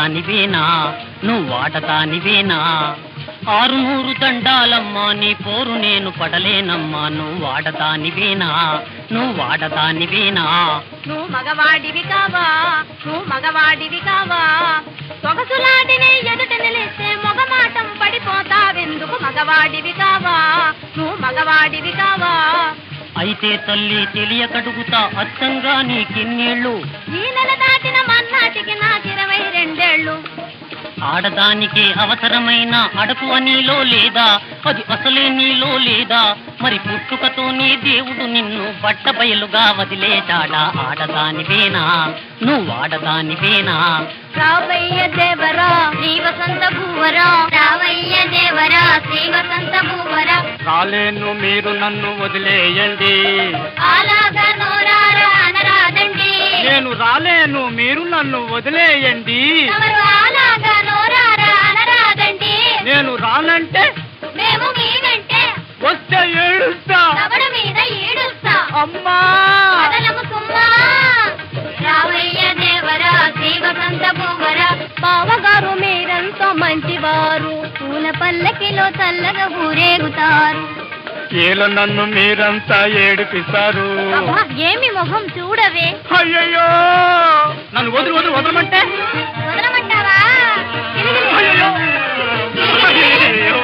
వాడతానివేనా నువ్వు వాడతానివేనా 600 దండాలమ్మా నీ పోరు నేను పడలేనమ్మా నువ్వు వాడతానివేనా నువ్వు వాడతానివేనా నువ్వు మగవాడివి కావా నువ్వు మగవాడివి కావా సొగసులాడిని ఎదుట నిలిస్తే మొగమాటం పడిపోతావెందుకు మగవాడివి కావా నువ్వు మగవాడివి కావా అయితే తల్లి తెలియకడుగుతా అచ్చంగా నీకిన్నేళ్ళు ఈ నెల దాటిన మన్నాటికి నాకు 22 ఆడదానికి అవసరమైన అడపు నీలో లేదా అది అసలే నీలో లేదా మరి పుట్టుకతోనే దేవుడు నిన్ను బట్టబయలుగా వదిలేచాడా ఆడదానివేనా నువ్వు ఆడదానివేనా రావయ్య దేవరా శ్రీ వసంత భూవరా రావయ్య దేవరా శ్రీ వసంత భూవరా రాలేను మీరు నన్ను వదిలేయండి అలాగా నోరారా అనరాదండి నేను రాలేను మీరు నన్ను వదిలేయండి ఎవరు అలాగా నోరారా అనరాదండి నేను రానంటే మేము మీనంటే వస్తే ఏడుస్తా ఎవరి మీద ఈడుస్తా అమ్మా కదలము సుమ్మా రావయ్య దేవరా శ్రీ వసంత భూవరా బావగారు మీరంతా మంచివారు పూల పల్లకిలో చల్లగా ఊరేగుతారు ఏలో నన్ను మీరంతా ఏడిపిస్తారు అబ్బా, ఏమి మొహం చూడవే అయ్యయ్యో నన్ను వదలమంటే వదలమంటావా అయ్యయ్యో. అయ్యయ్యో.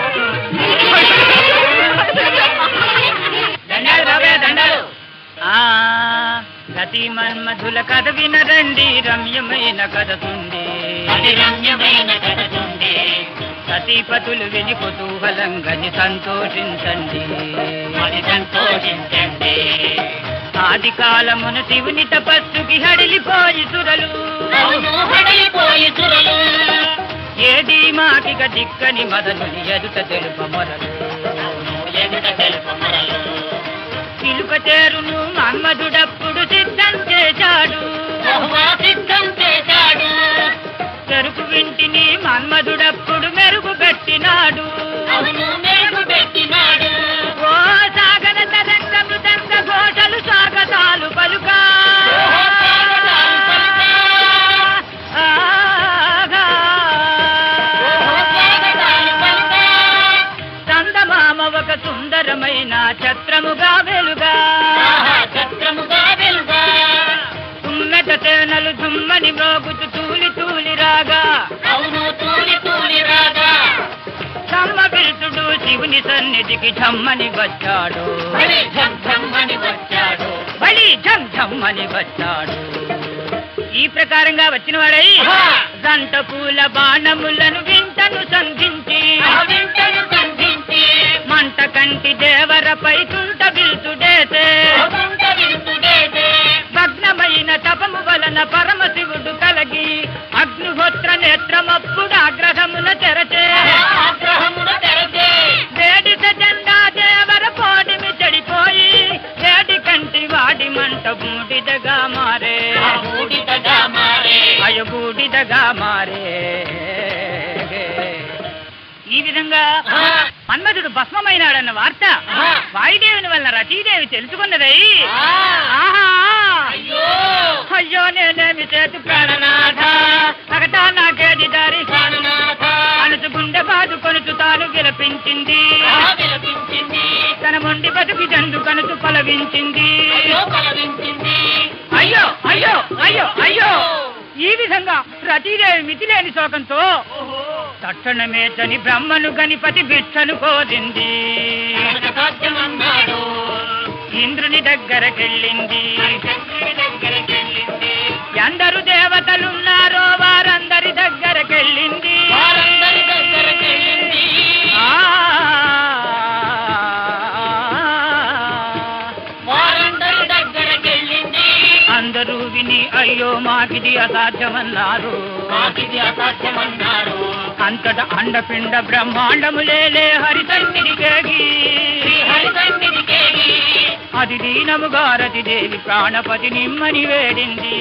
గతి మన్మధుల కథ వినరండి రమ్యమైన కథ తుంది సతీపతులు విని కుతూహలంగని సంతోషించండి ఆది కాలమున శివుని తపస్సుకి హడిలిపోయి సురలు ఏది మాకిక దిక్కని మదనుని ఎదుట తెలుప మొరలు పిలుక చేరును మన్మధుడప్పుడు సిద్ధం చేశాడు చెరుకు వింటిని మన్మధుడప్పుడు మెరుగు పెట్టినాడు ఓ సాగర తరంగ మృదంగ ఘోషలు స్వాగతాలు పలుకా చందమామ ఒక సుందరమైన ఛత్రముగా వెలుగా తుమ్మెట తేనెలు దుమ్మని మ్రోగుతూ తూలి రాగా సమ్మ పిలుచుడు శివుని సన్నిధికి ఝమ్మని వచ్చాడు బలి ఝమ్మని వచ్చాడు ఈ ప్రకారంగా వచ్చిన వాడై జంట పూల బాణములను వింటను సంధించి మంట కంటి దేవరపై తుంట పిలుచుడేసే భగ్నమైన తపము వలన పరమశివుడు కలగి అగ్నిహోత్ర నేత్రమప్పుడు ఆగ్రహమున తెరచే వేడిత జెండా దేవర పోడిమి చెడిపోయి వేడి కంటి వాడి మంట బూడిదగా మారే అయ బూడిదగా మారే ఈ విధంగా మన్మధుడు భస్మమైనాడన్న వార్త వాయుదేవుని వలన రతీదేవి తెలుసుకున్నదై అయ్యో నేనేమి చేతు ప్రాణనాథ అగటా నాకేది దారి అనుసు గుండె బాదుకొనుచు తాను విలపించింది తన మొండి బతుకి జందు కనుచు పలవించింది అయ్యో అయ్యో అయ్యో అయ్యో ఈ విధంగా రతీదేవి మితిలేని శోకంతో తక్షణమే చని బ్రహ్మను గణపతి భిక్షను కోరింది ఇంద్రుని దగ్గరకెళ్ళింది ఎందరు దేవతలున్నారో వారందరి దగ్గరకెళ్ళింది అందరూ విని అయ్యో మాకిది అసాధ్యమన్నారు అంతట అండపిండ బ్రహ్మాండములేలే హరిసన్నిధికేగి అది దీనముగా రతిదేవి ప్రాణపతి నిమ్మని వేడింది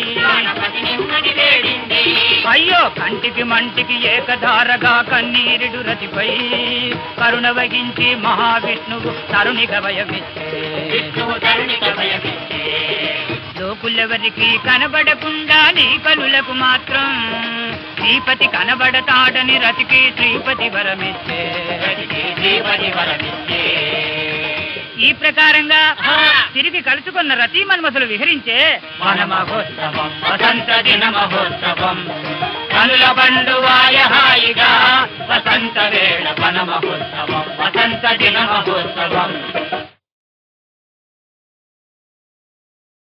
అయ్యో కంటికి మంటికి ఏకధారగా కన్నీరుడు రతిపై కరుణ వహించి మహావిష్ణువు తరుణిక భయమిచ్చే లోకులెవరికి కనబడకుండా నీ కనులకు మాత్రం శ్రీపతి కనబడతాడని రతికి శ్రీపతి వరమిచ్చే ఈ ప్రకారంగా తిరిగి కలుసుకున్న రతి మన్మథులు విహరించే మన మహోత్సవం వసంత దిన మహోత్సవం కనుల పండువాయ హాయిగా వసంత వేళ మన మహోత్సవం వసంత దిన మహోత్సవం